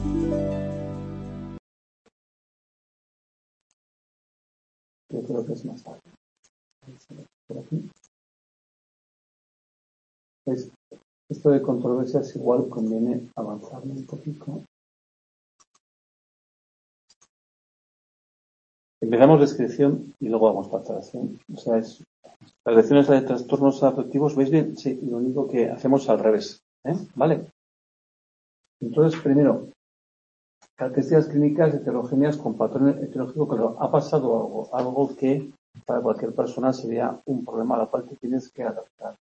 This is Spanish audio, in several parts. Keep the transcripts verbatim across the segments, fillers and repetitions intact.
Yo creo que es más fácil. Por aquí. Es, esto de controversias igual conviene avanzarlo un poquito. Empezamos descripción y luego vamos para aclaración. O sea, es, las lecciones de trastornos afectivos, ¿veis bien? Sí, lo único que hacemos al revés. ¿eh? ¿Vale? Entonces, primero, características clínicas heterogéneas con patrón heterogéneo, pero ha pasado algo, algo que para cualquier persona sería un problema a la cual te tienes que adaptar.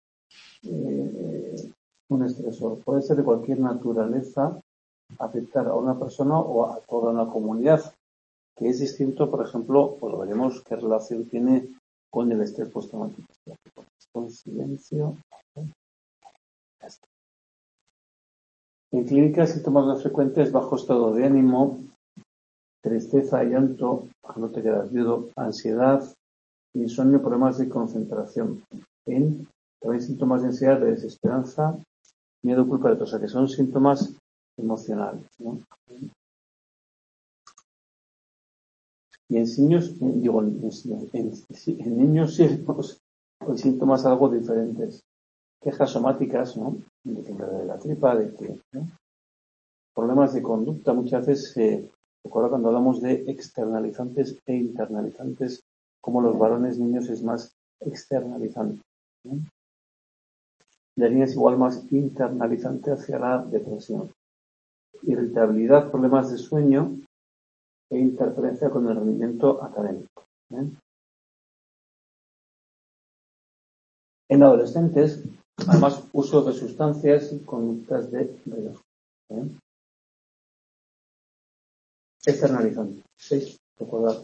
Eh, un estresor puede ser de cualquier naturaleza, afectar a una persona o a toda una comunidad, que es distinto, por ejemplo, pues lo veremos qué relación tiene con el estrés postraumático. Con silencio. Ya está. En clínica, síntomas más frecuentes: bajo estado de ánimo, tristeza, llanto, no te quedas viudo, ansiedad, insomnio, problemas de concentración. En también síntomas de ansiedad, de desesperanza, miedo, culpa, de todo, o sea que son síntomas emocionales, ¿no? Y en niños, digo, en, en, en niños sí vemos con síntomas algo diferentes. Quejas somáticas, ¿no? De que me duele la tripa, de que, ¿no? Problemas de conducta, muchas veces, eh, recuerdo cuando hablamos de externalizantes e internalizantes, como los varones niños es más externalizante, ¿no? La niña es igual más internalizante hacia la depresión. Irritabilidad, problemas de sueño e interferencia con el rendimiento académico. ¿eh? En adolescentes, además, uso de sustancias y conductas de riesgo. ¿eh? Externalizante. Sí, recordad.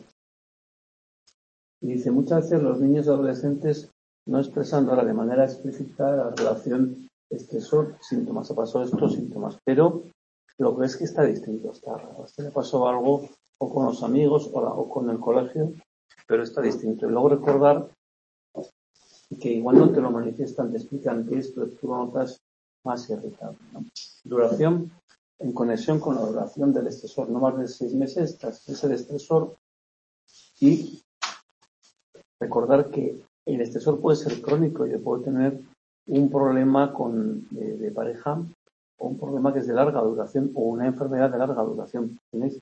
Y dice, muchas veces los niños y adolescentes no expresan ahora de manera explícita la relación estresor, síntomas. Se pasó estos síntomas, pero lo que es que está distinto, está raro. A este le pasó algo o con los amigos o, la, o con el colegio, pero está distinto. Y luego recordar que igual no te lo manifiestan, te explican qué es, pero tú lo notas más irritable, ¿no? Duración en conexión con la duración del estresor, no más de seis meses tras ese estresor. Y recordar que el estresor puede ser crónico y puede tener un problema con, de, de pareja o un problema que es de larga duración o una enfermedad de larga duración, ¿tenéis?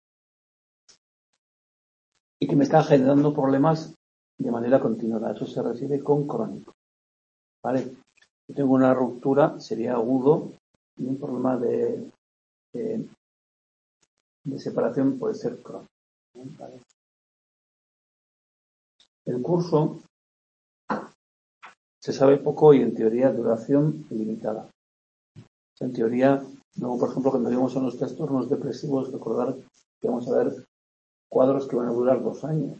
Y que me está generando problemas de manera continua. Eso se refiere con crónico. ¿Vale? Si tengo una ruptura, sería agudo, y un problema de, de, de separación puede ser crónico. ¿Vale? El curso se sabe poco y en teoría duración limitada. En teoría, luego, por ejemplo, cuando vemos en los trastornos depresivos, recordar que vamos a ver cuadros que van a durar dos años.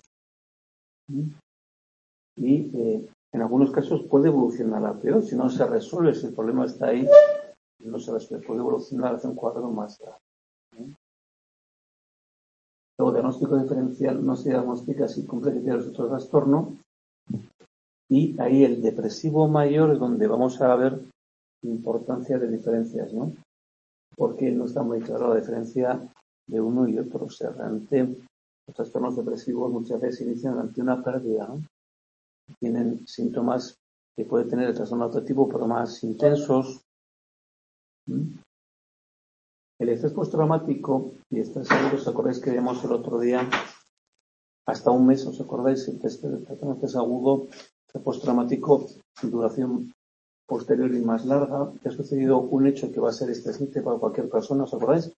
Y eh, en algunos casos puede evolucionar a peor. Si no se resuelve, si el problema está ahí, no se resuelve, puede evolucionar hacia un cuadro más grave. ¿eh? Luego, diagnóstico diferencial no se diagnostica sin complejidad de otro trastorno. Y ahí el depresivo mayor es donde vamos a ver importancia de diferencias, ¿no? Porque no está muy clara la diferencia de uno y otro. O sea, realmente los trastornos depresivos muchas veces inician ante una pérdida, ¿no? Tienen síntomas que puede tener el trastorno afectivo, pero más intensos. ¿Mm? El estrés postraumático y estrés agudo, ¿os acordáis que vimos el otro día? Hasta un mes, ¿os acordáis? El trastorno de estrés agudo, el postraumático, duración posterior y más larga, que ha sucedido un hecho que va a ser estresante para cualquier persona, ¿os acordáis?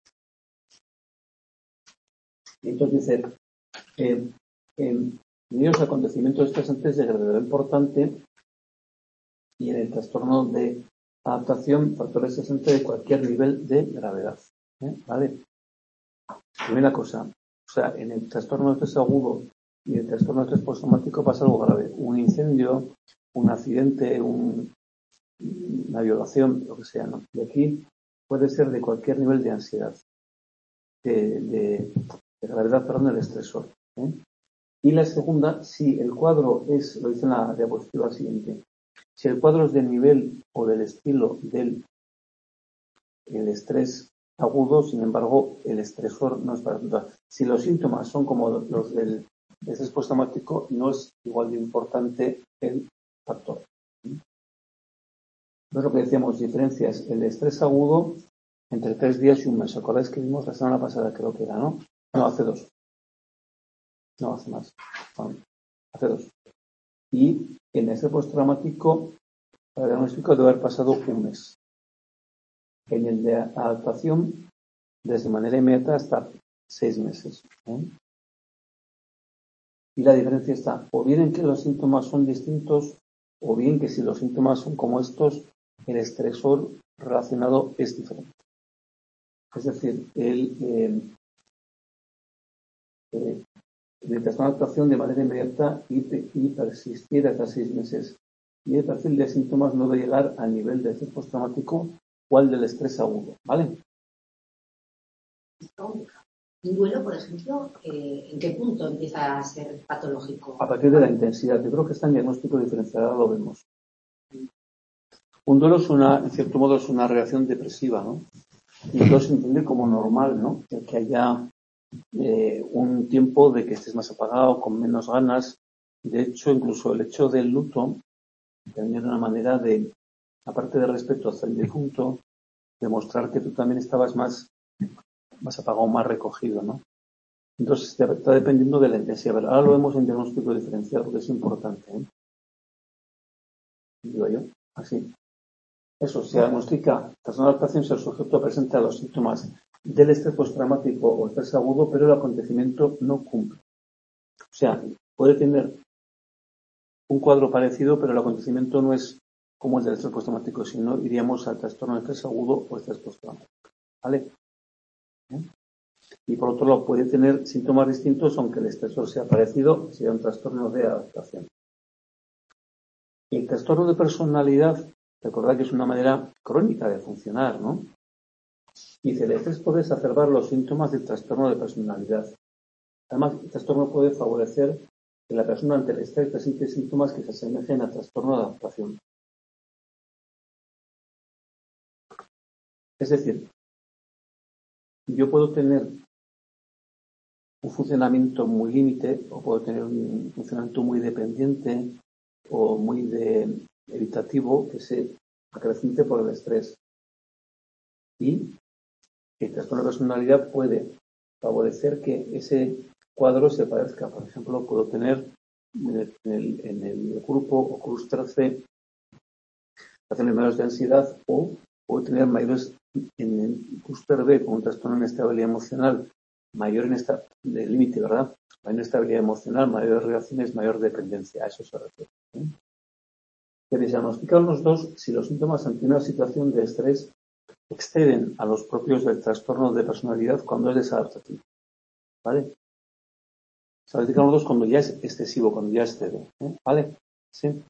Y entonces dice, eh, en los acontecimientos estresantes de gravedad importante y en el trastorno de adaptación, factores estresantes de cualquier nivel de gravedad. ¿eh? ¿Vale? Primera cosa, o sea, en el trastorno de estrés agudo y el trastorno de estrés postraumático pasa algo grave. Un incendio, un accidente, un, una violación, lo que sea, ¿no? Y aquí puede ser de cualquier nivel de ansiedad, de, de, de gravedad, perdón, del estresor. ¿eh? Y la segunda, si el cuadro es, lo dice en la diapositiva siguiente, si el cuadro es del nivel o del estilo del el estrés agudo, sin embargo, el estresor no es para tanto. Si los síntomas son como los del estrés postraumático, no es igual de importante el factor. Entonces, lo que decíamos, diferencias, el estrés agudo entre tres días y un mes. ¿Os acordáis que vimos la semana pasada? Creo que era, ¿no? No, hace dos. No, hace más. No, hace dos. Y en ese postraumático, para el diagnóstico debe haber pasado un mes. En el de adaptación, desde manera inmediata hasta seis meses. ¿eh? Y la diferencia está, o bien en que los síntomas son distintos, o bien que si los síntomas son como estos, el estresor relacionado es diferente. Es decir, el, eh, eh, el trastorno de adaptación de manera inmediata y, y persistir hasta seis meses. Y el perfil de síntomas no debe llegar al nivel de estrés postraumático o al del estrés agudo, ¿vale? Un duelo, por ejemplo, eh, ¿en qué punto empieza a ser patológico? A partir de la intensidad. Yo creo que está en diagnóstico diferencial, ahora lo vemos. Un duelo es una, en cierto modo, es una reacción depresiva, ¿no? Y entonces se entiende como normal, ¿no? El que haya eh, un tiempo de que estés más apagado, con menos ganas. De hecho, incluso el hecho del luto también es una manera de, aparte de respeto hacia el difunto, demostrar que tú también estabas más, más apagado, más recogido, ¿no? Entonces está dependiendo de la intensidad. Pero ahora lo vemos en diagnóstico diferencial porque es importante, ¿eh? Digo yo, así. Eso, se diagnostica trastorno de adaptación si el sujeto presenta los síntomas del estrés postraumático o estrés agudo, pero el acontecimiento no cumple. O sea, puede tener un cuadro parecido, pero el acontecimiento no es como el del estrés postraumático, sino iríamos al trastorno de estrés agudo o estrés postraumático. ¿Vale? ¿Eh? Y por otro lado, puede tener síntomas distintos, aunque el estresor sea parecido, sería un trastorno de adaptación. El trastorno de personalidad, recordad que es una manera crónica de funcionar, ¿no? Dice, el estrés puede exacerbar los síntomas del trastorno de personalidad. Además, el trastorno puede favorecer que la persona ante el estrés presente síntomas que se asemejen a trastorno de adaptación. Es decir, yo puedo tener un funcionamiento muy límite o puedo tener un funcionamiento muy dependiente o muy de evitativo que se acreciente por el estrés. Y el trastorno de personalidad puede favorecer que ese cuadro se parezca. Por ejemplo, puedo tener en el, en el, en el grupo o clúster situaciones mayores de ansiedad o puedo tener mayores en el clúster B con un trastorno de inestabilidad emocional mayor en esta de límite, ¿verdad? Mayor inestabilidad emocional, mayores reacciones, mayor dependencia. A eso se refiere. ¿eh? Se diagnostican los dos si los síntomas ante una situación de estrés exceden a los propios del trastorno de personalidad cuando es desadaptativo. ¿Vale? Se diagnostican los dos cuando ya es excesivo, cuando ya excede. ¿eh? ¿Vale? Sí.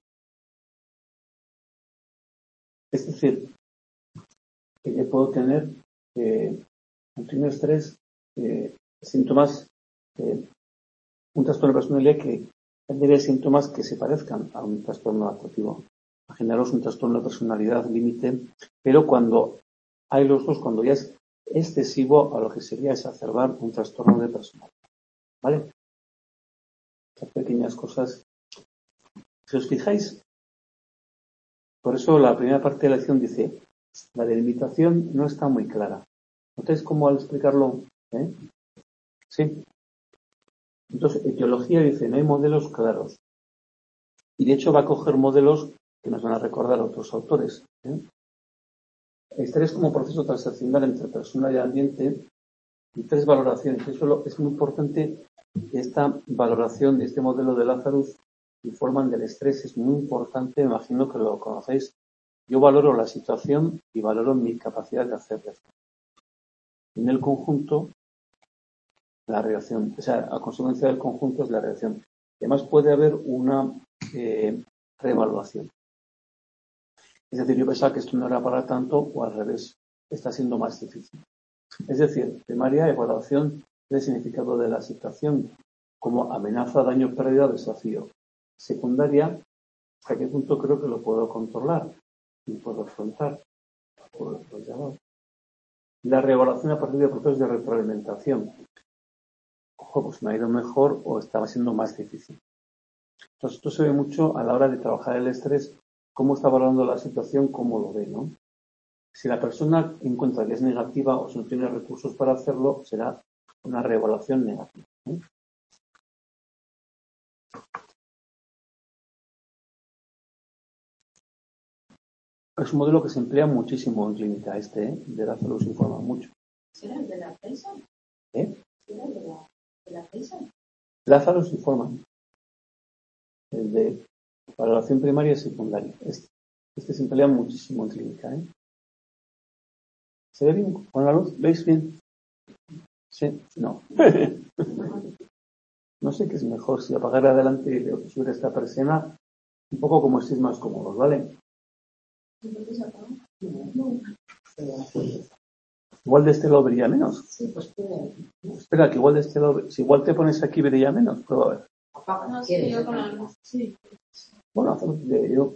Es decir, que yo puedo tener eh, ante un estrés eh, síntomas, eh, un trastorno de personalidad que tendría síntomas que se parezcan a un trastorno adaptativo. Imaginaros un trastorno de personalidad límite, pero cuando hay los dos, cuando ya es excesivo a lo que sería exacerbar un trastorno de personalidad. ¿Vale? Estas pequeñas cosas. Si os fijáis, por eso la primera parte de la lección dice, la delimitación no está muy clara. ¿Notáis cómo al explicarlo? ¿Eh? Sí. Entonces, etiología dice, no hay modelos claros. Y de hecho va a coger modelos que nos van a recordar a otros autores. ¿eh? Estrés como proceso transaccional entre persona y ambiente y tres valoraciones. Eso es muy importante. Esta valoración de este modelo de Lazarus y forman del estrés es muy importante. Me imagino que lo conocéis. Yo valoro la situación y valoro mi capacidad de hacer reacción. En el conjunto, la reacción, o sea, a consecuencia del conjunto es la reacción. Además puede haber una eh, reevaluación. Es decir, yo pensaba que esto no era para tanto o al revés, está siendo más difícil. Es decir, primaria, evaluación del significado de la situación como amenaza, daño, pérdida, desafío. Secundaria, ¿hasta qué punto creo que lo puedo controlar y puedo afrontar? Puedo, puedo y la reevaluación a partir de procesos de retroalimentación. Ojo, pues me ha ido mejor o estaba siendo más difícil. Entonces, esto se ve mucho a la hora de trabajar el estrés, cómo está valorando la situación, cómo lo ve, ¿no? Si la persona encuentra que es negativa o si no tiene recursos para hacerlo, será una reevaluación negativa, ¿eh? Es un modelo que se emplea muchísimo en clínica, este, ¿eh? De Lázaro se informa mucho. ¿Será el de la prensa? ¿Eh? ¿Será el de la, de la prensa? Lázaro se informa. El de valoración primaria y secundaria. Este, este se emplea muchísimo en clínica, ¿eh? ¿Se ve bien con la luz? ¿Veis bien? ¿Sí? No. No sé qué es mejor, si apagar adelante y subir esta persiana, un poco como estéis más cómodos, ¿vale? Igual de este lado brilla menos. Sí, pues puede. Espera, que igual de este lado, si igual te pones aquí brilla menos, prueba a ver. No, sí, yo con la luz. Sí. Bueno, hacemos de yo.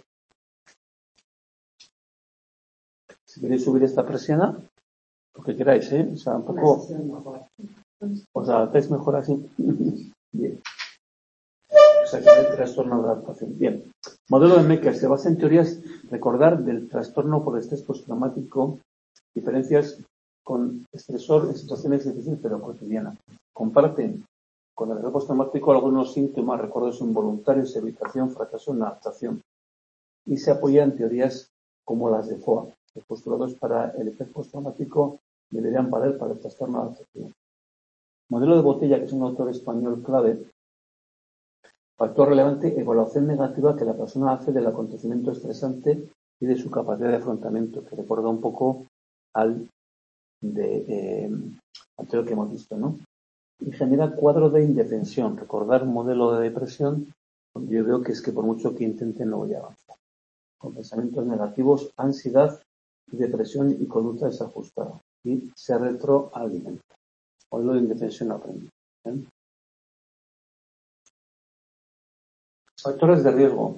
Si queréis subir esta persiana, lo que queráis, ¿eh? O sea, un poco. Os adaptáis mejor así. Bien. O sea, que no hay trastorno de adaptación. Bien. Modelo de Mecker se basa en teorías, recordar, del trastorno por estrés postraumático, diferencias con estresor en situaciones difíciles pero cotidianas. Comparten con el estrés postraumático algunos síntomas, recuerdos involuntarios, evitación, fracaso en adaptación. Y se apoya en teorías como las de F O A. Los postulados para el estrés postraumático deberían valer para el trastorno de adaptación. Modelo de Botella, que es un autor español clave. Factor relevante, evaluación negativa que la persona hace del acontecimiento estresante y de su capacidad de afrontamiento, que recuerda un poco al de eh, anterior que hemos visto, ¿no? Y genera cuadro de indefensión. Recordar un modelo de depresión, yo veo que es que por mucho que intenten no voy a avanzar. Con pensamientos negativos, ansiedad, depresión y conducta desajustada. Y se retroalimenta. Modelo de indefensión aprendido, ¿eh? Factores de riesgo.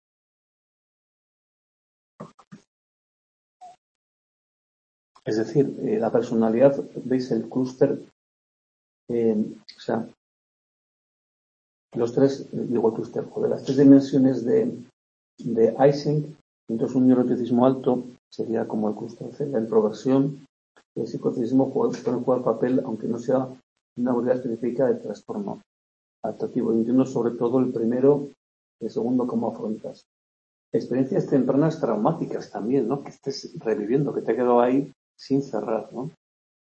Es decir, eh, la personalidad, veis el clúster, eh, o sea, los tres, digo el clúster, joder, las tres dimensiones de, de Eysenck, entonces un neuroticismo alto sería como el clúster C, la introversión, el psicoticismo puede jugar papel, aunque no sea una unidad específica de trastorno adaptativo. Entiendo sobre todo el primero, el segundo, cómo afrontas. Experiencias tempranas traumáticas también, ¿no? Que estés reviviendo, que te ha quedado ahí sin cerrar, ¿no?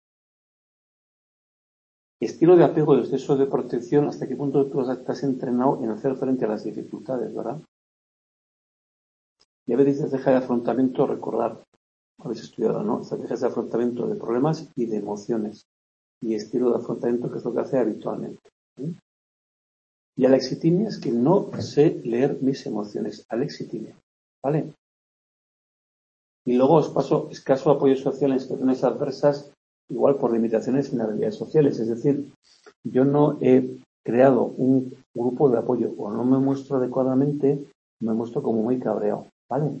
Estilo de apego y exceso de protección, ¿hasta qué punto tú estás entrenado en hacer frente a las dificultades, verdad? Y a veces estrategia de afrontamiento, recordar, habéis estudiado, ¿no? Estrategias de afrontamiento de problemas y de emociones. Y estilo de afrontamiento, que es lo que hace habitualmente, ¿sí? Y alexitimia es que no sé leer mis emociones. Alexitimia, ¿vale? Y luego os paso escaso apoyo social en situaciones adversas, igual por limitaciones en habilidades sociales. Es decir, yo no he creado un grupo de apoyo o no me muestro adecuadamente, me muestro como muy cabreado, ¿vale?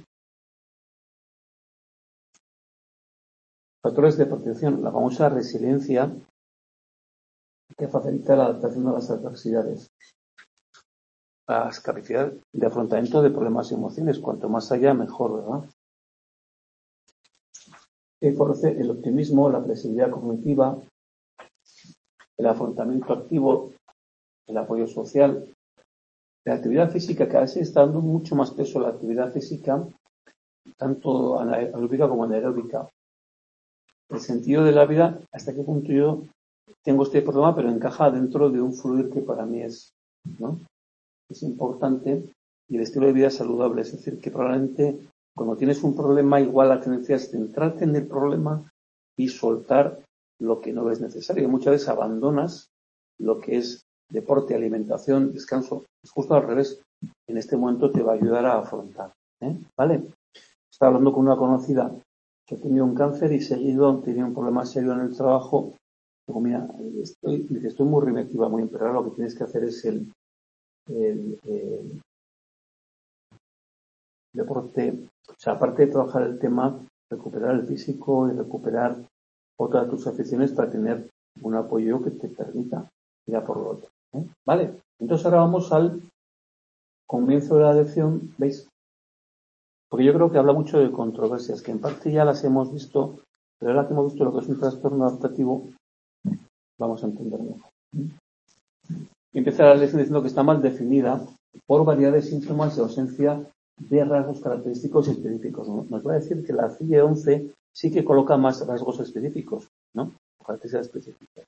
Factores de protección, la famosa resiliencia que facilita la adaptación a las adversidades. La capacidad de afrontamiento de problemas y emociones, cuanto más allá mejor, ¿verdad? Que favorece el optimismo, la flexibilidad cognitiva, el afrontamiento activo, el apoyo social, la actividad física, cada vez se está dando mucho más peso a la actividad física, tanto anaeróbica como anaeróbica. El sentido de la vida, hasta qué punto yo tengo este problema, pero encaja dentro de un fluir que para mí es, ¿no? Es importante, y el estilo de vida saludable, es decir, que probablemente cuando tienes un problema, igual la tendencia es centrarte en el problema y soltar lo que no ves necesario. Y muchas veces abandonas lo que es deporte, alimentación, descanso. Es justo al revés. En este momento te va a ayudar a afrontar, ¿eh? ¿Vale? Estaba hablando con una conocida que ha tenido un cáncer y seguido tenía un problema serio en el trabajo. Digo, mira, estoy, dice, estoy muy reactiva, muy bien, pero ahora lo que tienes que hacer es el, el, el deporte. O sea, aparte de trabajar el tema, recuperar el físico y recuperar otra de tus aficiones para tener un apoyo que te permita ir a por lo otro. ¿eh? Vale, entonces ahora vamos al comienzo de la lección, ¿veis? Porque yo creo que habla mucho de controversias, que en parte ya las hemos visto, pero ahora que hemos visto lo que es un trastorno adaptativo, vamos a entender mejor. Empieza la lección diciendo que está mal definida por variedad de síntomas y ausencia de rasgos característicos específicos. ¿no? Nos va a decir que la C I E once sí que coloca más rasgos específicos, ¿no? Características específicas.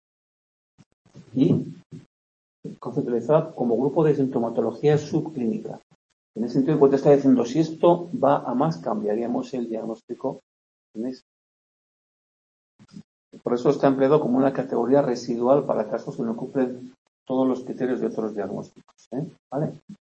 Y conceptualizada como grupo de sintomatología subclínica. En ese sentido, cuando está diciendo, si esto va a más, cambiaríamos el diagnóstico. ¿Entendéis? Por eso está empleado como una categoría residual para casos que no cumplen todos los criterios de otros diagnósticos. ¿eh? ¿Vale?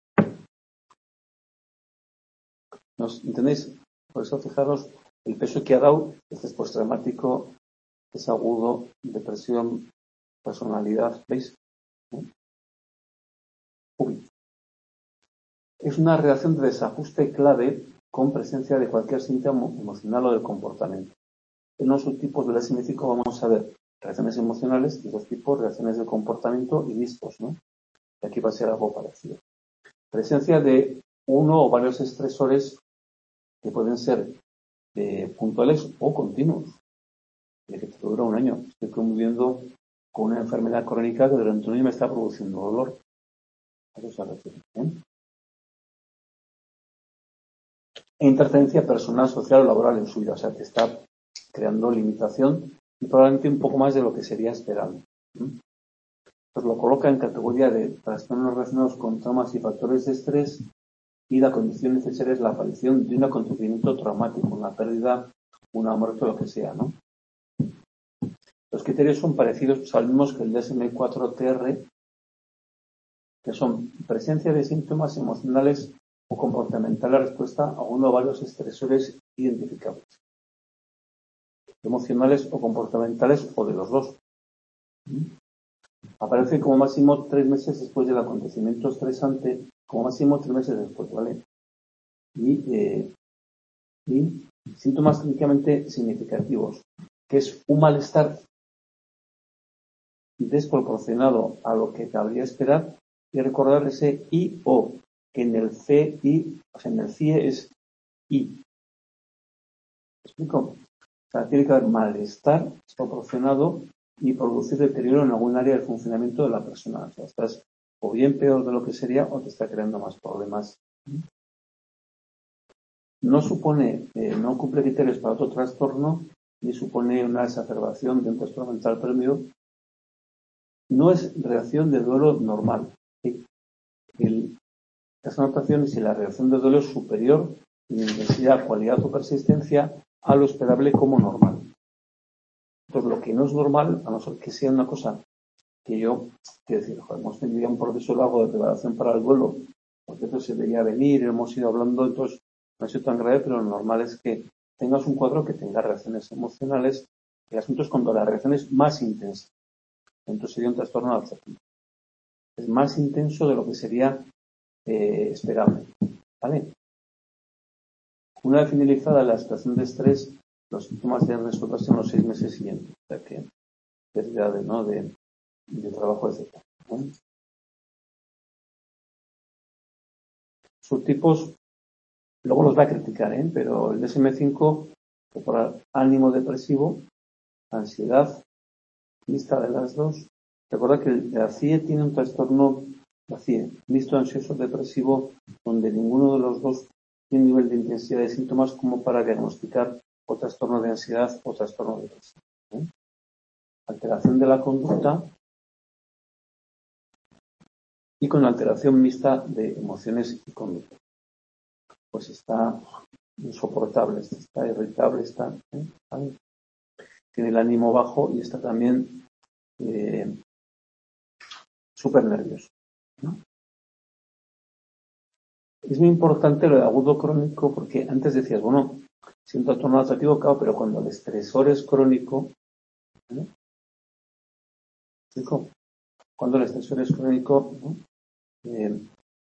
¿Nos entendéis? Por eso, fijaros, el peso que ha dado, este es postraumático, es agudo, depresión, personalidad, ¿veis? ¿Eh? Uy. Es una reacción de desajuste clave con presencia de cualquier síntoma emocional o de comportamiento. En los subtipos del D S M cinco vamos a ver reacciones emocionales y dos tipos, reacciones de comportamiento y discos, ¿no? Y aquí va a ser algo parecido. Presencia de uno o varios estresores que pueden ser eh, puntuales o continuos, de que te dura un año. Estoy conviviendo con una enfermedad crónica que durante un año me está produciendo dolor. A eso se refiere. ¿eh? E interferencia personal, social o laboral en su vida. O sea, te está creando limitación y probablemente un poco más de lo que sería esperable. ¿eh? Pues lo coloca en categoría de trastornos relacionados con traumas y factores de estrés y la condición necesaria es la aparición de un acontecimiento traumático, una pérdida, una muerte, lo que sea, ¿no? Los criterios son parecidos, son los mismos que el D S M cuatro T R, que son presencia de síntomas emocionales o comportamentales a respuesta a uno o varios estresores identificables, emocionales o comportamentales o de los dos. Aparece como máximo tres meses después del acontecimiento estresante, como máximo tres meses después, ¿vale? Y, eh, y síntomas clínicamente significativos, que es un malestar desproporcionado a lo que cabría esperar y recordar ese I O, que en el C I, o sea, en el C I E es I. ¿Me explico? O sea, tiene que haber malestar desproporcionado y producir deterioro en algún área del funcionamiento de la persona. O sea, estás o bien peor de lo que sería o te está creando más problemas. No supone, eh, no cumple criterios para otro trastorno ni supone una exacerbación de un trastorno mental previo. No es reacción de duelo normal. ¿sí? El, las anotaciones y la reacción de duelo es superior en intensidad, cualidad o persistencia a lo esperable como normal. Entonces, lo que no es normal, a no ser que sea una cosa que yo, quiero decir, joder, hemos tenido ya un proceso largo de preparación para el duelo, porque eso se veía venir, hemos ido hablando, entonces no ha sido tan grave, pero lo normal es que tengas un cuadro que tenga reacciones emocionales. El asunto es cuando la reacción es más intensa. Entonces sería un trastorno adaptativo. Es más intenso de lo que sería eh, esperable. ¿Vale? Una vez finalizada la situación de estrés, los síntomas deben resolverse en los seis meses siguientes. O sea que pérdida de, ¿no? de, de trabajo, etcétera. ¿no? Subtipos, luego los va a criticar, ¿eh? Pero el D S M cinco, por ánimo depresivo, ansiedad, lista de las dos. Recuerda que la C I E tiene un trastorno, la C I E, listo ansioso depresivo, donde ninguno de los dos tiene nivel de intensidad de síntomas como para diagnosticar o trastorno de ansiedad o trastorno depresivo. ¿eh? Alteración de la conducta y con alteración mixta de emociones y conducta. Pues está insoportable, está irritable, está, ¿eh? ¿vale? Tiene el ánimo bajo y está también eh, súper nervioso. ¿no? Es muy importante lo de agudo crónico porque antes decías, bueno, siento trastorno adaptativo, claro, pero cuando el estresor es crónico, ¿no? Cuando el estresor es crónico, ¿no? eh,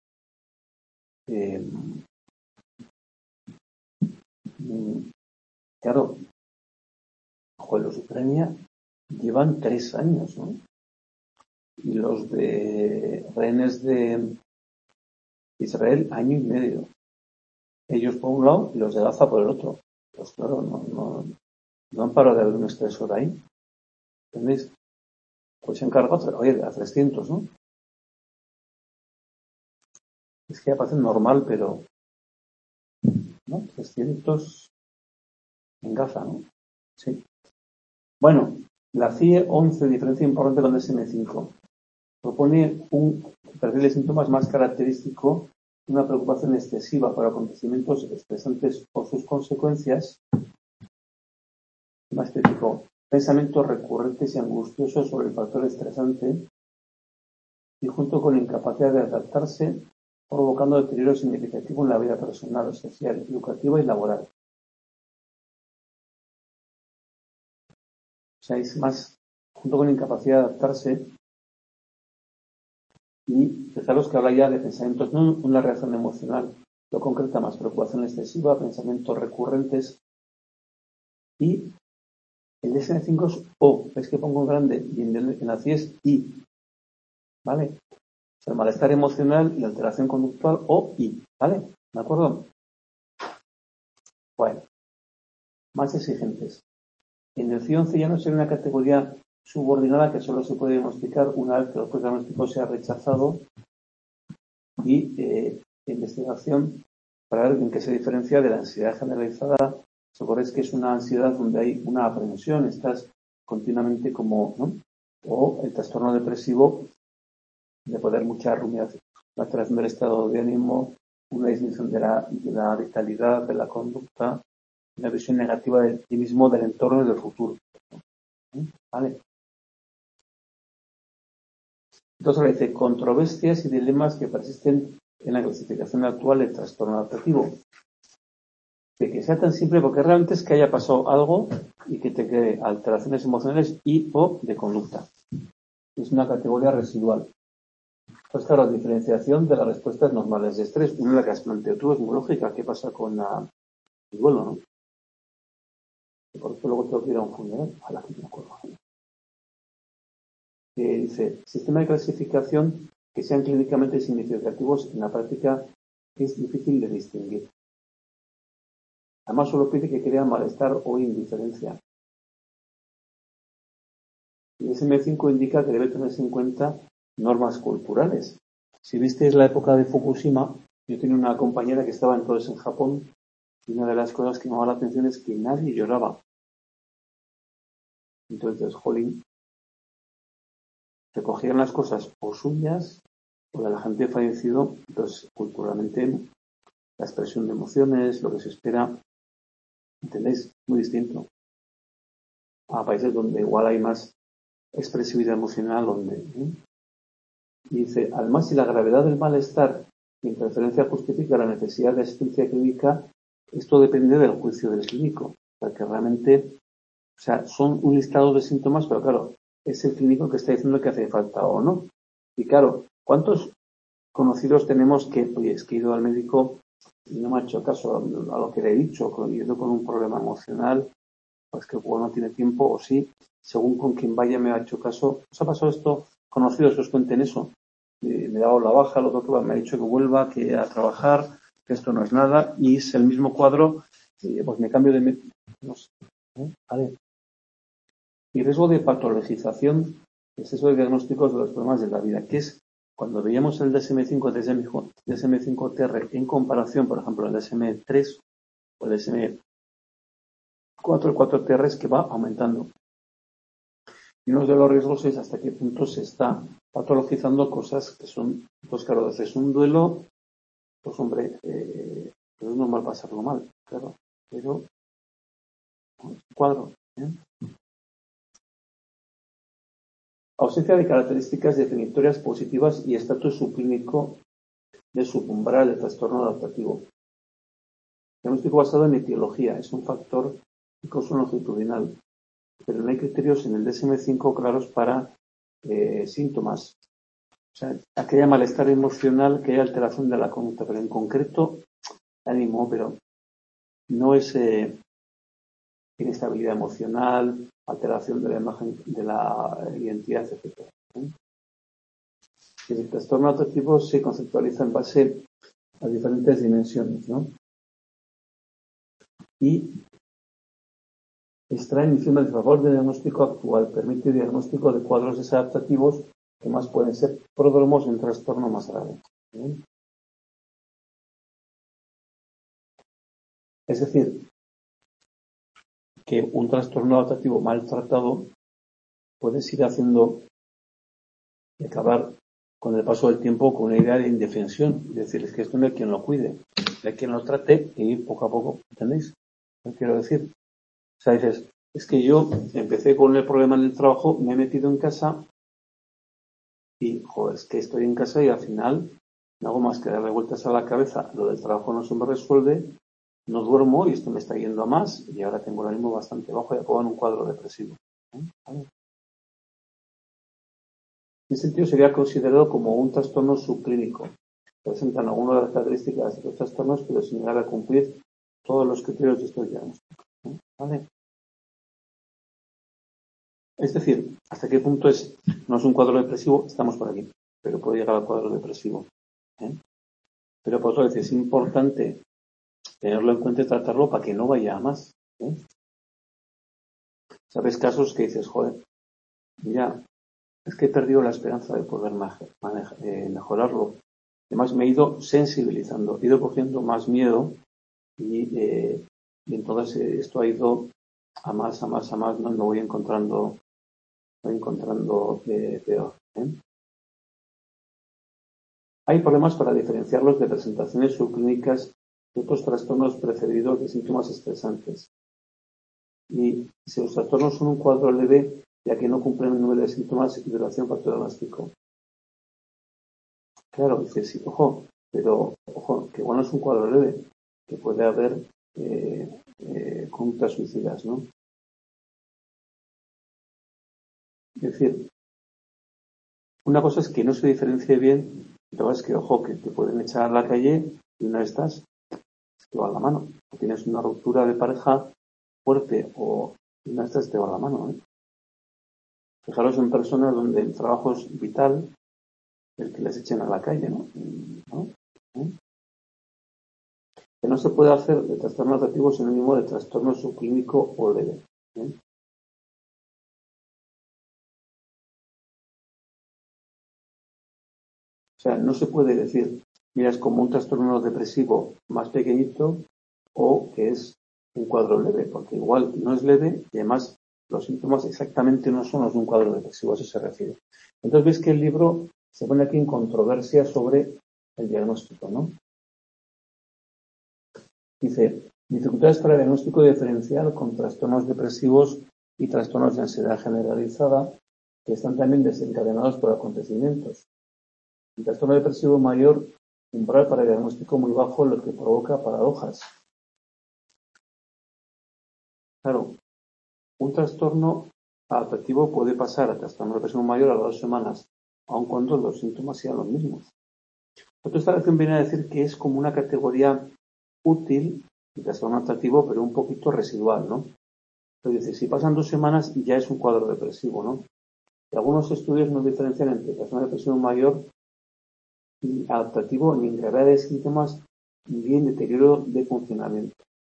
eh, claro, Joder, los de Ucrania llevan tres años, ¿no? Y los de rehenes de Israel, año y medio. Ellos por un lado y los de Gaza por el otro. Pues claro, no, no, no han parado de haber un estresor ahí. ¿Entendéis? Pues se han cargado, oye, a trescientos, ¿no? Es que ya parece normal, pero ¿no? trescientos en Gaza, ¿no? Sí. Bueno, la C I E once, diferencia importante con el D S M cinco, propone un perfil de síntomas más característico, una preocupación excesiva por acontecimientos estresantes o sus consecuencias, más específico, pensamientos recurrentes y angustiosos sobre el factor estresante y junto con la incapacidad de adaptarse, provocando deterioro significativo en la vida personal, social, educativa y laboral. O sea, es más, junto con la incapacidad de adaptarse, y fijaros que habla ya de pensamientos, no una reacción emocional, lo concreta más, preocupación excesiva, pensamientos recurrentes, y el D S M cinco es O, es que pongo en grande, y en la C I E es I, ¿vale? O sea, el malestar emocional y la alteración conductual, O, I, ¿vale? ¿De acuerdo? Bueno, más exigentes. En el C I E once ya no sería una categoría subordinada que solo se puede diagnosticar una vez que el diagnóstico sea rechazado y eh, investigación para ver en qué se diferencia de la ansiedad generalizada. Sabéis que es una ansiedad donde hay una aprensión, estás continuamente como, ¿no? O el trastorno depresivo de poder mucha rumiación, la alteración del estado de ánimo, una disminución de la, de la vitalidad, de la conducta, una visión negativa de ti mismo, del entorno y del futuro. ¿Vale? Entonces ahora dice, controversias y dilemas que persisten en la clasificación actual del trastorno adaptativo. De que sea tan simple, porque realmente es que haya pasado algo y que te quede alteraciones emocionales y o de conducta. Es una categoría residual. Pues claro, diferenciación de las respuestas normales de estrés. Una de las que has planteado tú es muy lógica. ¿Qué pasa con la, el duelo, no? Y por eso luego tengo que ir a un funeral. A la que me acuerdo. Eh, dice, sistema de clasificación que sean clínicamente significativos en la práctica es difícil de distinguir. Además solo pide que crea malestar o indiferencia. El D S M cinco indica que debe tenerse en cuenta normas culturales. Si visteis la época de Fukushima, yo tenía una compañera que estaba entonces en Japón y una de las cosas que me llamaba la atención es que nadie lloraba. Entonces, jolín, se cogían las cosas o suyas o de la gente fallecido. Entonces, culturalmente, la expresión de emociones, lo que se espera, ¿entendéis? Muy distinto a países donde igual hay más expresividad emocional, donde ¿eh? Y dice, además, si la gravedad del malestar y interferencia justifica la necesidad de asistencia clínica, esto depende del juicio del clínico. O sea, que realmente, o sea, son un listado de síntomas, pero claro, es el clínico que está diciendo que hace falta o no. Y claro, ¿cuántos conocidos tenemos que, oye, es que he ido al médico y no me ha hecho caso a lo que le he dicho, he ido con un problema emocional, pues que bueno, no tiene tiempo, o sí, según con quien vaya me ha hecho caso. ¿Os ha pasado esto? Conocidos que os cuenten eso. Eh, me he dado la baja, lo otro me ha dicho que vuelva, que a trabajar, que esto no es nada, y es el mismo cuadro, eh, pues me cambio de... No sé, ¿eh? Vale. Y riesgo de patologización, exceso de diagnósticos de los problemas de la vida, que es cuando veíamos el D S M cinco, el D S M cinco T R en comparación, por ejemplo, el D S M tres o el D S M cuatro, el cuatro T R es que va aumentando. Y uno de los riesgos es hasta qué punto se está patologizando cosas que son, pues claro, es un duelo, pues hombre, eh, es normal pasarlo mal, claro, pero un cuadro. ¿eh? Ausencia de características definitorias positivas y estatus subclínico de subumbral de trastorno adaptativo. Diagnóstico basado en etiología, es un factor psicolongitudinal, pero no hay criterios en el D S M cinco claros para eh, síntomas. O sea, aquí hay malestar emocional, que hay alteración de la conducta, pero en concreto, ánimo, pero no es, eh, inestabilidad emocional, alteración de la imagen, de la identidad, etcétera. ¿eh? El trastorno adaptativo se conceptualiza en base a diferentes dimensiones, ¿no? Y extrae informe de favor del diagnóstico actual, permite diagnóstico de cuadros desadaptativos que más pueden ser pródromos de un trastorno más grave. ¿eh? Es decir, que un trastorno adaptativo mal tratado puede ir haciendo y acabar con el paso del tiempo con una idea de indefensión. Es decir, es que esto no hay quien lo cuide, hay quien lo trate y ir poco a poco. ¿Entendéis? ¿Qué quiero decir? O sea, dices, es que yo empecé con el problema en el trabajo, me he metido en casa y, joder, es que estoy en casa y al final no hago más que darle vueltas a la cabeza. Lo del trabajo no se me resuelve, no duermo y esto me está yendo a más y ahora tengo el ánimo bastante bajo y acabo en un cuadro depresivo. ¿eh? ¿Vale? En ese sentido sería considerado como un trastorno subclínico. Presentan algunas de las características de los trastornos, pero sin llegar a cumplir todos los criterios de estos diagnósticos. ¿eh? ¿Vale? Es decir, hasta qué punto es no es un cuadro depresivo, estamos por aquí, pero puede llegar al cuadro depresivo. ¿eh? Pero por otra vez es importante tenerlo en cuenta y tratarlo para que no vaya a más. ¿eh? ¿Sabes casos que dices, joder, mira, es que he perdido la esperanza de poder manejar, eh, mejorarlo? Además me he ido sensibilizando, he ido cogiendo más miedo y, eh, y entonces eh, esto ha ido a más, a más, a más, no me voy encontrando, voy encontrando eh, peor. ¿eh? Hay problemas para diferenciarlos de presentaciones subclínicas de otros trastornos precedidos de síntomas estresantes. Y si los trastornos son un cuadro leve, ya que no cumplen el número de síntomas y duración patológico. Claro, dice, sí, ojo, pero ojo, que igual no es un cuadro leve, que puede haber eh, eh, conductas suicidas, ¿no? Es decir, una cosa es que no se diferencie bien, otra es que, ojo, que te pueden echar a la calle y una de estas te va a la mano. O tienes una ruptura de pareja fuerte o una de estas te va a la mano. ¿eh? Fijaros en personas donde el trabajo es vital, el que les echen a la calle, ¿no? ¿No? ¿Eh? Que no se puede hacer de trastorno adaptativo sinónimo de trastorno subclínico o leve. ¿eh? O sea, no se puede decir, mira, es como un trastorno depresivo más pequeñito o que es un cuadro leve, porque igual no es leve y además los síntomas exactamente no son los de un cuadro depresivo, a eso se refiere. Entonces ves que el libro se pone aquí en controversia sobre el diagnóstico, ¿no? Dice, dificultades para el diagnóstico diferencial con trastornos depresivos y trastornos de ansiedad generalizada que están también desencadenados por acontecimientos. El trastorno depresivo mayor, umbral para el diagnóstico muy bajo, lo que provoca paradojas. Claro, un trastorno adaptativo puede pasar a trastorno depresivo mayor a las dos semanas, aun cuando los síntomas sean los mismos. Otra instalación viene a decir que es como una categoría útil de trastorno adaptativo, pero un poquito residual, ¿no? Es decir, si pasan dos semanas ya es un cuadro depresivo, ¿no? Y algunos estudios no diferencian entre trastorno depresivo mayor y adaptativo ni en gravedad de síntomas ni en deterioro de funcionamiento.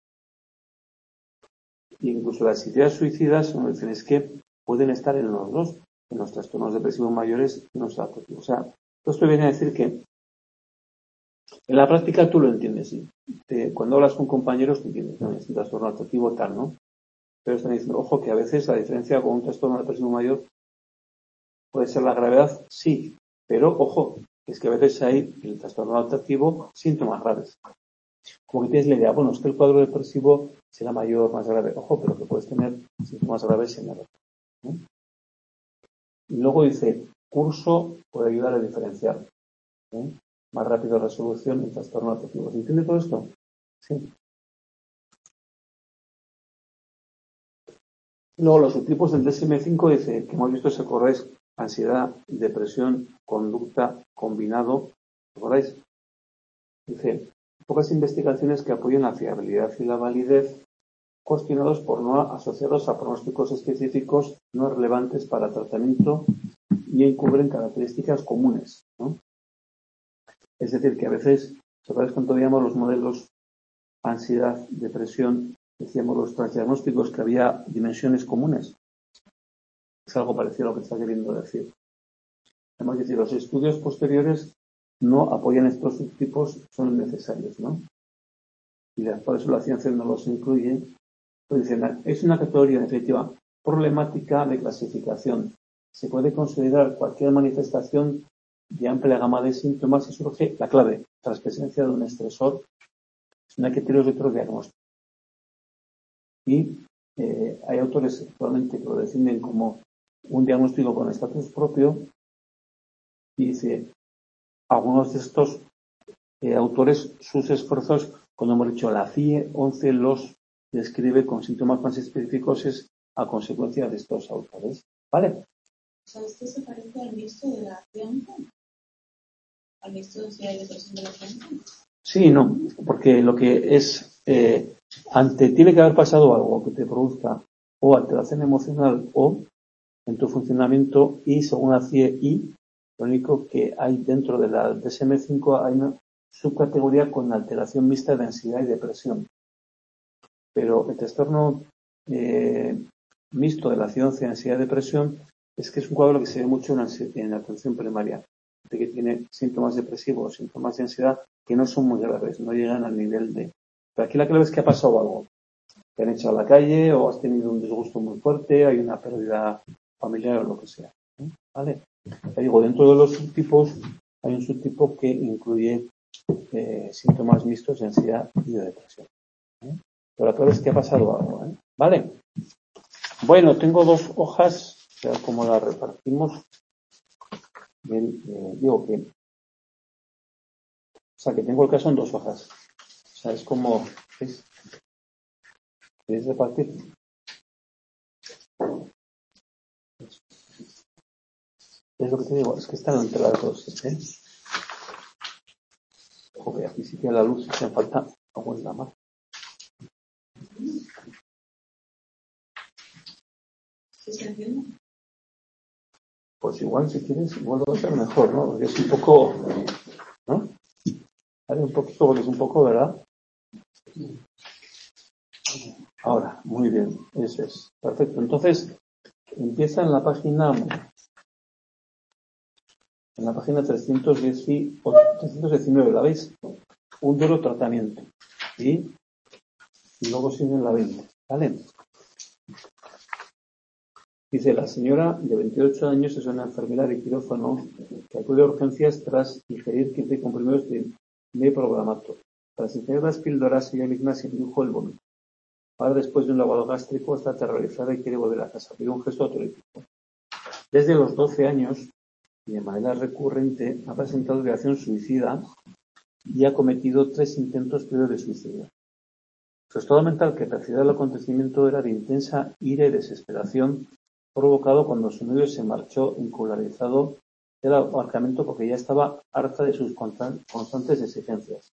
E incluso las ideas suicidas nos dicen es que pueden estar en los dos, en los trastornos depresivos mayores y en los adaptativos. O sea, esto viene a decir que en la práctica tú lo entiendes, ¿sí? Te, cuando hablas con compañeros te entiendes, ¿no? Es un trastorno adaptativo tal, ¿no? Pero están diciendo, ojo, que a veces la diferencia con un trastorno depresivo mayor puede ser la gravedad, sí, pero ojo, es que a veces hay el trastorno adaptativo síntomas graves. Como que tienes la idea, bueno, es que el cuadro depresivo será mayor, más grave. Ojo, pero que puedes tener síntomas graves en el otro. ¿eh? Y luego dice, curso puede ayudar a diferenciar. ¿eh? Más rápida resolución en trastorno adaptativo. ¿Se entiende todo esto? Sí. Luego, los subtipos del D S M cinco dice, que hemos visto, si acordáis, ansiedad, depresión, conducta, combinado. ¿Recordáis? Dice, pocas investigaciones que apoyen la fiabilidad y la validez cuestionados por no asociados a pronósticos específicos no relevantes para tratamiento y encubren características comunes, ¿no? Es decir, que a veces, ¿sabéis cuando veíamos los modelos ansiedad, depresión, decíamos los transdiagnósticos que había dimensiones comunes? Es algo parecido a lo que está queriendo decir. Además, decir, los estudios posteriores no apoyan estos subtipos, son necesarios, ¿no? Y por eso la ciencia no los incluye. Pues dicen, es una categoría en definitiva problemática de clasificación. Se puede considerar cualquier manifestación de amplia gama de síntomas y surge la clave, tras presencia de un estresor, no hay criterios de otro diagnóstico. Y eh, hay autores actualmente que lo definen como un diagnóstico con estatus propio, y dice, algunos de estos eh, autores, sus esfuerzos, como hemos dicho, la C I E once los describe con síntomas más específicos es a consecuencia de estos autores. ¿Vale? O sea, esto se parece al mixto de la C I E once, al mixto de ansiedad y depresión de la C I E once. Sí, no, porque lo que es, eh, ante tiene que haber pasado algo que te produzca o alteración emocional o en tu funcionamiento, y según la C I E I, lo único que hay dentro de la D S M cinco hay una subcategoría con alteración mixta de ansiedad y depresión. Pero el trastorno eh, mixto de la C I E once, ansiedad y depresión, es que es un cuadro que se ve mucho en la, en la atención primaria, de que tiene síntomas depresivos, síntomas de ansiedad que no son muy graves, no llegan al nivel de... Pero aquí la clave es que ha pasado algo. Te han echado a la calle o has tenido un disgusto muy fuerte, hay una pérdida familiar o lo que sea, ¿eh? ¿Vale? Te digo, dentro de los subtipos hay un subtipo que incluye eh, síntomas mixtos de ansiedad y de depresión, ¿eh? Pero la clave es que ha pasado algo, ¿eh? ¿Vale? Bueno, tengo dos hojas, o sea, como las repartimos. Bien, eh, digo que, o sea, que tengo el caso en dos hojas. O sea, es como, ¿veis? ¿Queréis repartir? Es lo que te digo, es que están entre las dos, ¿eh? Joder, aquí sí que a la luz se hace falta agua en la mar. ¿Sí se entiende? Pues igual, si quieres, igual va a ser mejor, ¿no? Porque es un poco, ¿no? Vale, un poquito, porque es un poco, ¿verdad? Ahora, muy bien, eso es. Perfecto. Entonces, empieza en la página, en la página trescientos diecinueve, ¿la veis? Un duro tratamiento. Y, y luego sigue en la veinte, ¿vale? Dice, la señora de veintiocho años es una enfermera de quirófano que acude a urgencias tras ingerir quince comprimidos de meprogramato. Tras ingerir las píldoras, ella misma se indujo el vómito. Ahora, después de un lavado gástrico, está aterrorizada y quiere volver a casa. Pide un gesto autorítico. Desde los doce años, y de manera recurrente, ha presentado ideación suicida y ha cometido tres intentos previos de suicidio. Su estado mental, que precedía el acontecimiento, era de intensa ira y desesperación, provocado cuando su novio se marchó encolarizado del aparcamiento porque ya estaba harta de sus constantes exigencias.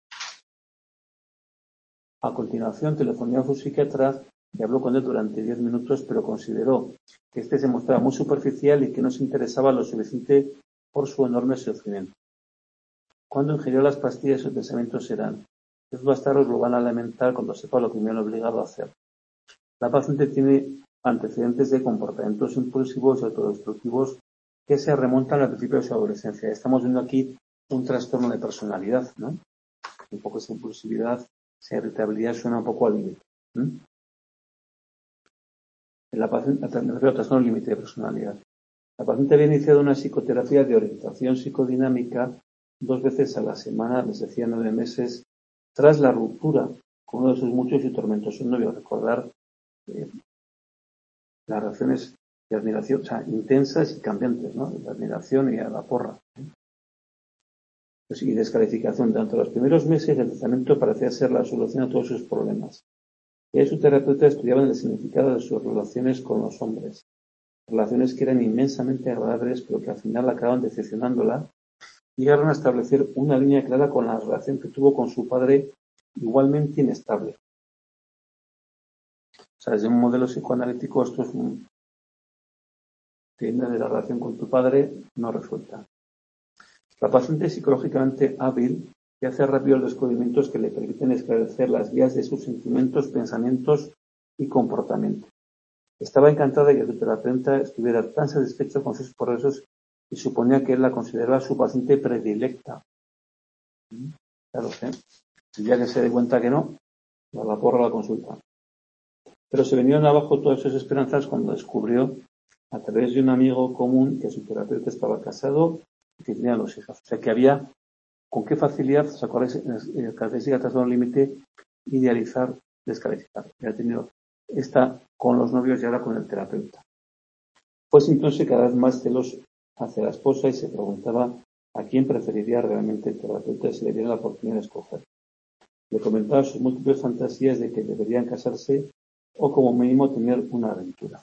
A continuación, telefonó a su psiquiatra y habló con él durante diez minutos, pero consideró que este se mostraba muy superficial y que no se interesaba lo suficiente por su enorme sufrimiento. Cuando ingirió las pastillas, sus pensamientos serán: los bastardos lo van a lamentar cuando sepa lo que me han obligado a hacer. La paciente tiene antecedentes de comportamientos impulsivos y autodestructivos que se remontan al principio de su adolescencia. Estamos viendo aquí un trastorno de personalidad, ¿no? Un poco esa impulsividad, esa irritabilidad suena un poco al límite. ¿Mm? La paciente, me refiero a trastorno límite de personalidad. La paciente había iniciado una psicoterapia de orientación psicodinámica dos veces a la semana desde hacía nueve meses, tras la ruptura con uno de sus muchos y tormentosos novios. Recordar eh, las relaciones de admiración, o sea, intensas y cambiantes, ¿no? De admiración y a la porra. ¿eh? Pues, y descalificación. Durante los primeros meses el tratamiento parecía ser la solución a todos sus problemas. Ella y su terapeuta estudiaban el significado de sus relaciones con los hombres. Relaciones que eran inmensamente agradables, pero que al final acababan decepcionándola. Llegaron a establecer una línea clara con la relación que tuvo con su padre, igualmente inestable. O sea, desde un modelo psicoanalítico esto es un tema de la relación con tu padre no resuelta. La paciente es psicológicamente hábil y hace rápidos descubrimientos que le permiten esclarecer las vías de sus sentimientos, pensamientos y comportamientos. Estaba encantada de que su terapeuta estuviera tan satisfecho con sus progresos y suponía que él la consideraba su paciente predilecta. Claro, ¿eh? El día que se dé cuenta que no, a la porra la consulta. Pero se vinieron abajo todas sus esperanzas cuando descubrió, a través de un amigo común, que su terapeuta estaba casado y que tenía dos hijas. O sea, que había, con qué facilidad, sacó las características tras un límite, idealizar, descalificar. Ya ha tenido esta con los novios y ahora con el terapeuta. Pues entonces cada vez más celos hacia la esposa y se preguntaba a quién preferiría realmente el terapeuta si le diera la oportunidad de escoger. Le comentaba sus múltiples fantasías de que deberían casarse o como mínimo tener una aventura.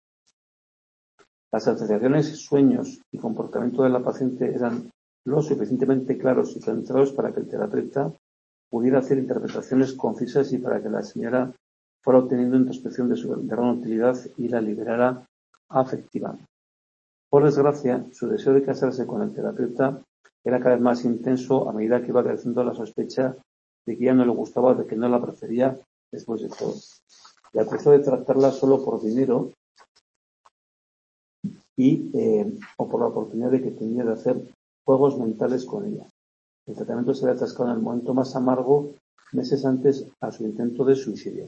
Las asociaciones, sueños y comportamiento de la paciente eran lo suficientemente claros y centrados para que el terapeuta pudiera hacer interpretaciones concisas y para que la señora fuera obteniendo introspección de su gran utilidad y la liberara afectivamente. Por desgracia, su deseo de casarse con el terapeuta era cada vez más intenso a medida que iba creciendo la sospecha de que ya no le gustaba, de que no la prefería después de todo. Le acusó de tratarla solo por dinero y eh, o por la oportunidad de que tenía de hacer juegos mentales con ella. El tratamiento se había atascado en el momento más amargo meses antes a su intento de suicidio.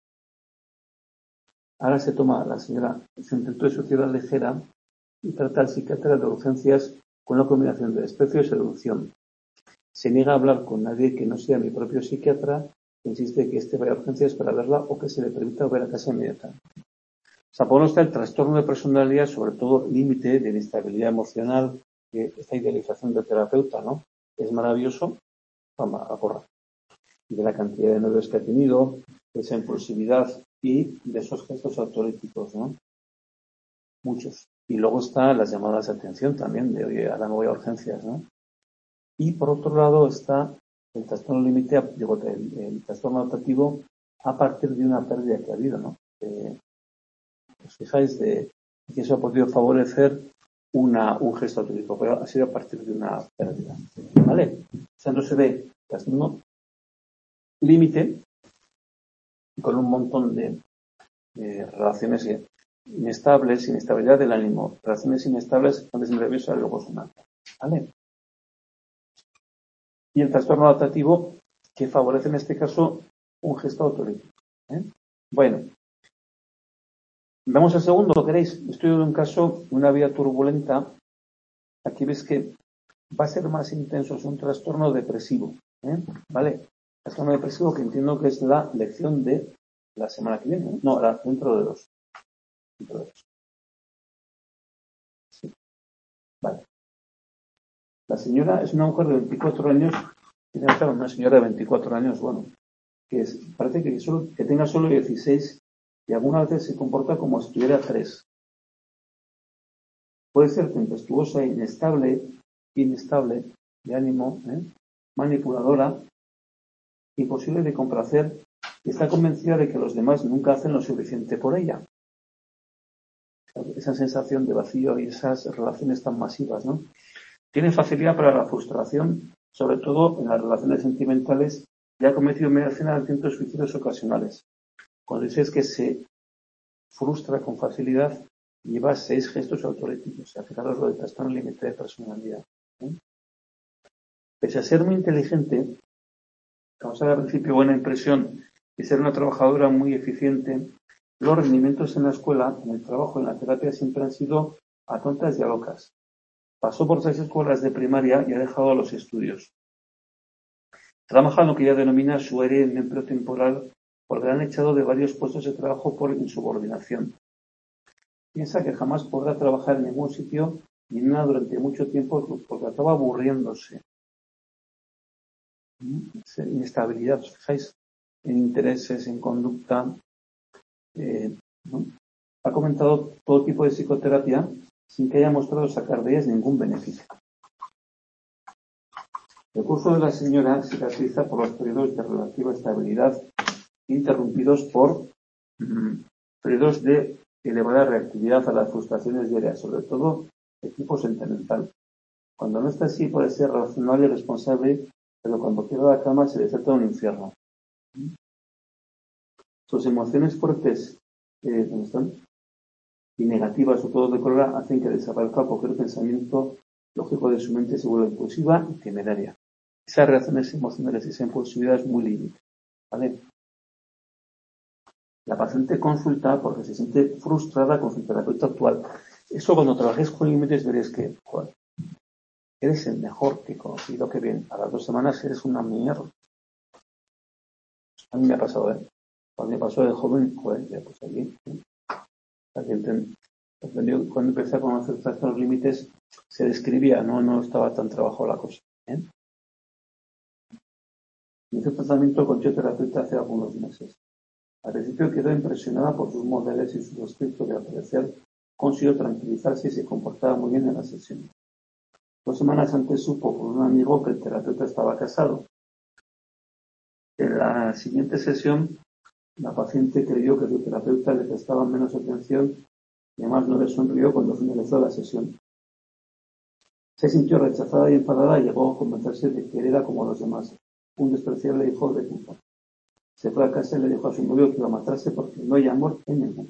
Ahora se toma la señora su intento de suicidio ligera y trata al psiquiatra de urgencias con una combinación de desprecio y seducción. Se niega a hablar con nadie que no sea mi propio psiquiatra, que insiste que éste vaya a urgencias para verla o que se le permita volver a casa inmediata. O sea, por uno está el trastorno de personalidad, sobre todo límite de inestabilidad emocional, que esta idealización del terapeuta, ¿no? Es maravilloso, vamos a correr. Y de la cantidad de novios que ha tenido, de esa impulsividad y de esos gestos autoríticos, ¿no? Muchos. Y luego están las llamadas de atención también, de oye, ahora me voy a urgencias, ¿no? Y por otro lado está el trastorno límite, digo, el, el trastorno adaptativo a partir de una pérdida que ha habido, ¿no? Eh, os fijáis de que eso ha podido favorecer una, un gesto autoritario, pero ha sido a partir de una pérdida. ¿Vale? O sea, no se ve trastorno límite con un montón de, de relaciones inestables, inestabilidad del ánimo, relaciones inestables, antes nerviosas y luego somáticas. ¿Vale? Y el trastorno adaptativo que favorece en este caso un gesto autoritario. ¿eh? Bueno, vamos al segundo, ¿lo queréis? Estudio de un caso, una vía turbulenta. Aquí ves que va a ser más intenso, es un trastorno depresivo. ¿eh? ¿Vale? Trastorno depresivo que entiendo que es la lección de la semana que viene. ¿eh? No, la, dentro de dos. Dentro de dos. Sí. Vale. La señora es una mujer de veinticuatro años, tiene una señora de veinticuatro años, bueno, que es, parece que, solo, que tenga solo dieciséis y algunas veces se comporta como si tuviera tres. Puede ser tempestuosa, inestable, inestable de ánimo, ¿eh? manipuladora, imposible de complacer y está convencida de que los demás nunca hacen lo suficiente por ella. Esa sensación de vacío y esas relaciones tan masivas, ¿no? Tiene facilidad para la frustración, sobre todo en las relaciones sentimentales, y ha cometido medicina de intentos suicidios ocasionales. Cuando dices que se frustra con facilidad, lleva seis gestos autoríticos. O sea, fijaros lo de trastorno límite de personalidad. ¿eh? Pese a ser muy inteligente, causar al principio buena impresión y ser una trabajadora muy eficiente, los rendimientos en la escuela, en el trabajo, en la terapia siempre han sido a tontas y a locas. Pasó por seis escuelas de primaria y ha dejado los estudios. Trabaja en lo que ella denomina su área en empleo temporal porque la han echado de varios puestos de trabajo por insubordinación. Piensa que jamás podrá trabajar en ningún sitio ni nada durante mucho tiempo porque acaba aburriéndose. Inestabilidad, ¿os fijáis? En intereses, en conducta. Eh, ¿no? Ha comentado todo tipo de psicoterapia sin que haya mostrado sacar de ellas ningún beneficio. El curso de la señora se caracteriza por los periodos de relativa estabilidad interrumpidos por periodos de elevada reactividad a las frustraciones diarias, sobre todo de tipo sentimental. Cuando no está así puede ser razonable y responsable, pero cuando queda la cama se desata un infierno. Sus emociones fuertes eh, ¿dónde están? Y negativas o todo de cólera hacen que desaparezca cualquier pensamiento lógico de su mente, se vuelve impulsiva y temeraria. Esas reacciones emocionales y esa impulsividad es muy límite, ¿vale? La paciente consulta porque se siente frustrada con su terapeuta actual. Eso cuando trabajéis con límites veréis que, joder, eres el mejor que he conocido, que bien, a las dos semanas eres una mierda. A mí me ha pasado, ¿eh? Cuando me pasó de joven, joder, ya pues allí, ¿eh? Cuando empecé a conocer los límites, se describía, no, no estaba tan trabajado la cosa, ¿eh? Hice tratamiento con terapeuta hace algunos meses. Al principio quedó impresionada por sus modelos y sus escritos de aparecer, consiguió tranquilizarse y se comportaba muy bien en la sesión. Dos semanas antes supo por un amigo que el terapeuta estaba casado. En la siguiente sesión, la paciente creyó que su terapeuta le prestaba menos atención y además no le sonrió cuando finalizó la sesión. Se sintió rechazada y enfadada y llegó a convencerse de que era como los demás, un despreciable hijo de puta. Se fue a casa y le dijo a su novio que iba a matarse porque no hay amor en el mundo.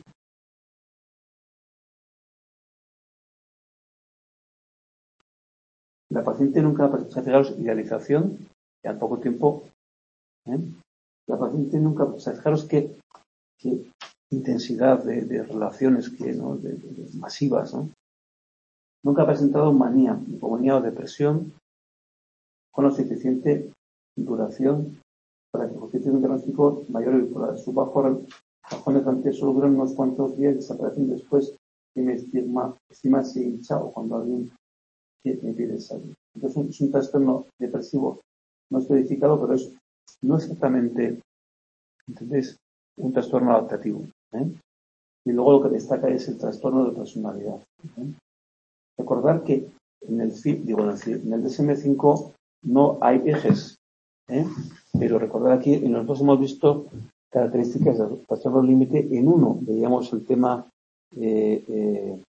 La paciente nunca, fijaros, idealización y al poco tiempo, ¿eh? La paciente nunca, o sea, fijaros qué, qué intensidad de, de relaciones que, ¿no? de, de, de masivas, ¿no? Nunca ha presentado manía, hipomanía o depresión con la suficiente duración para que justifique un diagnóstico mayor y bipolar. Su bajo bajones antes solo duran unos cuantos días y desaparecen después y me estima, estima se hincha o cuando alguien me pide salir. Entonces es un trastorno depresivo no especificado, pero es no exactamente, ¿entendéis? Un trastorno adaptativo, ¿eh? Y luego lo que destaca es el trastorno de personalidad, ¿eh? Recordar que en el, digo, en el, en el D S M cinco no hay ejes, ¿eh? Pero recordar aquí, en los dos hemos visto características del trastorno límite. En uno veíamos el tema eh, eh,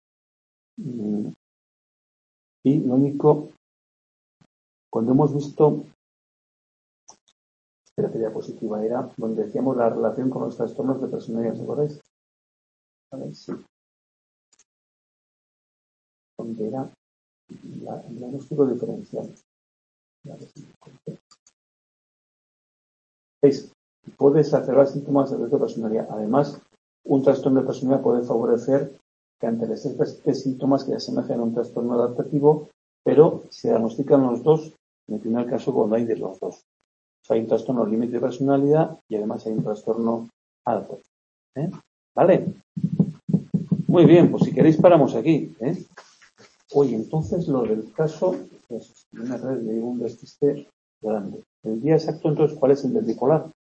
y lo único, cuando hemos visto, espera, la diapositiva era donde decíamos la relación con los trastornos de personalidad, ¿os acordáis? ¿Vale? Sí. Donde era la, el diagnóstico diferencial. ¿Veis? Puede exacerbar síntomas de personalidad. Además, un trastorno de personalidad puede favorecer que ante las tres síntomas que asemejan a un trastorno adaptativo, pero se diagnostican los dos, en el primer caso cuando hay de los dos. O sea, hay un trastorno límite de personalidad y además hay un trastorno adaptativo, ¿eh? ¿Vale? Muy bien, pues si queréis paramos aquí, ¿eh? Oye, entonces lo del caso, pues, una red de un despiste grande. El día exacto, entonces, ¿cuál es el del bipolar?